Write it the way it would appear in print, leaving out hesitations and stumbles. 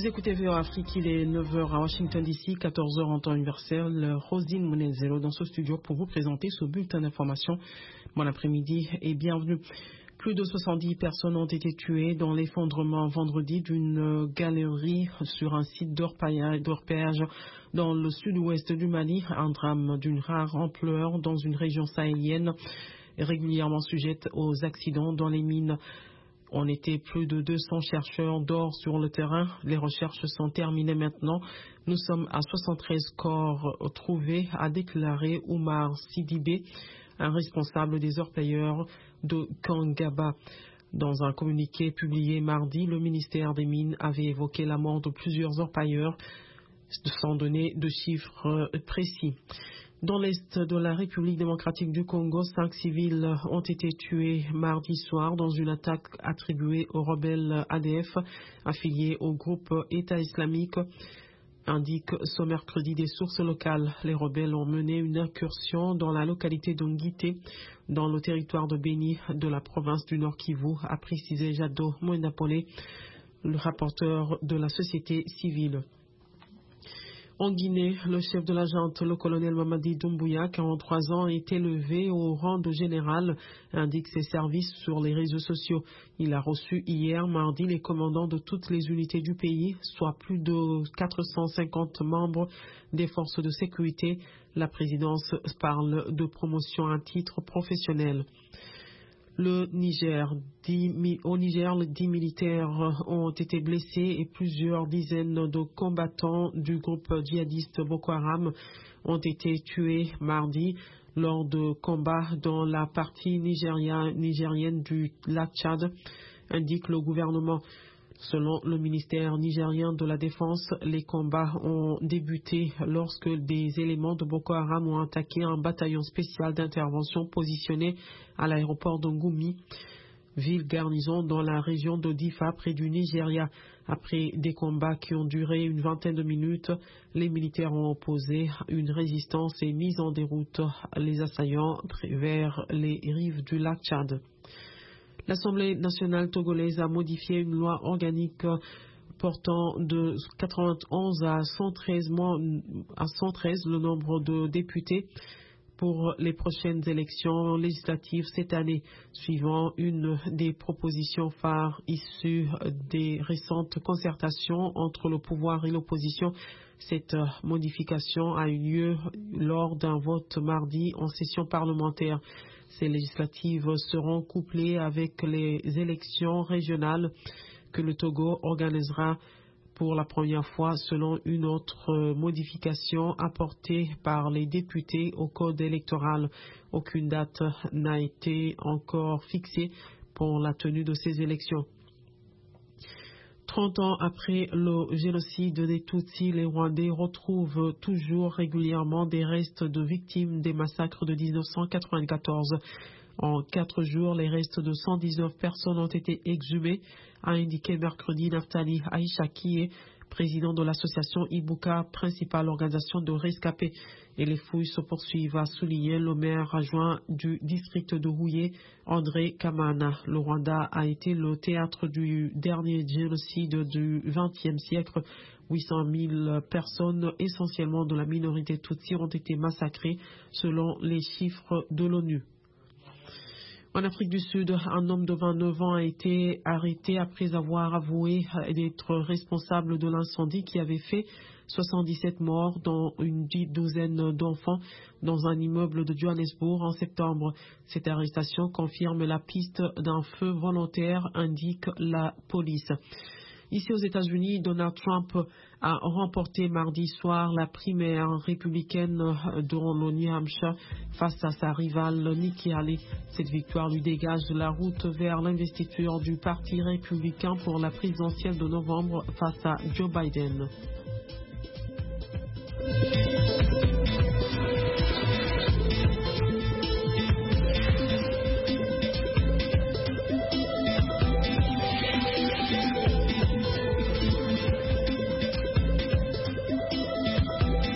écoutez VOA Afrique, il est 9h à Washington DC, 14h en temps universel. Rosine Monezero dans ce studio pour vous présenter ce bulletin d'information. Bon après-midi et bienvenue. Plus de 70 personnes ont été tuées dans l'effondrement vendredi d'une galerie sur un site d'orpaillage dans le sud-ouest du Mali, un drame d'une rare ampleur dans une région sahélienne régulièrement sujette aux accidents dans les mines. On était plus de 200 chercheurs d'or sur le terrain. Les recherches sont terminées maintenant. Nous sommes à 73 corps trouvés, a déclaré Oumar Sidibé, un responsable des orpailleurs de Kangaba. Dans un communiqué publié mardi, le ministère des Mines avait évoqué la mort de plusieurs orpailleurs sans donner de chiffres précis. Dans l'est de la République démocratique du Congo, 5 civils ont été tués mardi soir dans une attaque attribuée aux rebelles ADF affiliés au groupe État islamique, indique ce mercredi des sources locales. Les rebelles ont mené une incursion dans la localité d'Ongité, dans le territoire de Béni de la province du Nord Kivu, a précisé Jado Moenapolé, le rapporteur de la société civile. En Guinée, le chef de la junte, le colonel Mamadi Doumbouya, 43 ans, est élevé au rang de général, indique ses services sur les réseaux sociaux. Il a reçu hier, mardi, les commandants de toutes les unités du pays, soit plus de 450 membres des forces de sécurité. La présidence parle de promotion à titre professionnel. Au Niger, 10 militaires ont été blessés et plusieurs dizaines de combattants du groupe djihadiste Boko Haram ont été tués mardi lors de combats dans la partie nigérienne du lac Tchad, indique le gouvernement. Selon le ministère nigérien de la Défense, les combats ont débuté lorsque des éléments de Boko Haram ont attaqué un bataillon spécial d'intervention positionné à l'aéroport de Ngoumi, ville garnison dans la région de Difa près du Nigeria. Après des combats qui ont duré une vingtaine de minutes, les militaires ont opposé une résistance et mis en déroute les assaillants vers les rives du lac Tchad. L'Assemblée nationale togolaise a modifié une loi organique portant de 91 à 113 le nombre de députés pour les prochaines élections législatives cette année, suivant une des propositions phares issues des récentes concertations entre le pouvoir et l'opposition. Cette modification a eu lieu lors d'un vote mardi en session parlementaire. Ces législatives seront couplées avec les élections régionales que le Togo organisera pour la première fois selon une autre modification apportée par les députés au code électoral. Aucune date n'a été encore fixée pour la tenue de ces élections. 30 ans après le génocide des Tutsis, les Rwandais retrouvent toujours régulièrement des restes de victimes des massacres de 1994. En 4 jours, les restes de 119 personnes ont été exhumés, a indiqué mercredi Naftali Aïchakié, président de l'association Ibuka, principale organisation de rescapés. Et les fouilles se poursuivent, a souligné le maire adjoint du district de Houillé, André Kamana. Le Rwanda a été le théâtre du dernier génocide du XXe siècle. 800 000 personnes, essentiellement de la minorité Tutsi, ont été massacrées selon les chiffres de l'ONU. En Afrique du Sud, un homme de 29 ans a été arrêté après avoir avoué d'être responsable de l'incendie qui avait fait 77 morts, dont une douzaine d'enfants, dans un immeuble de Johannesburg en septembre. Cette arrestation confirme la piste d'un feu volontaire, indique la police. Ici aux États-Unis, Donald Trump a remporté mardi soir la primaire républicaine dans le New Hampshire face à sa rivale Nikki Haley. Cette victoire lui dégage la route vers l'investiture du Parti républicain pour la présidentielle de novembre face à Joe Biden.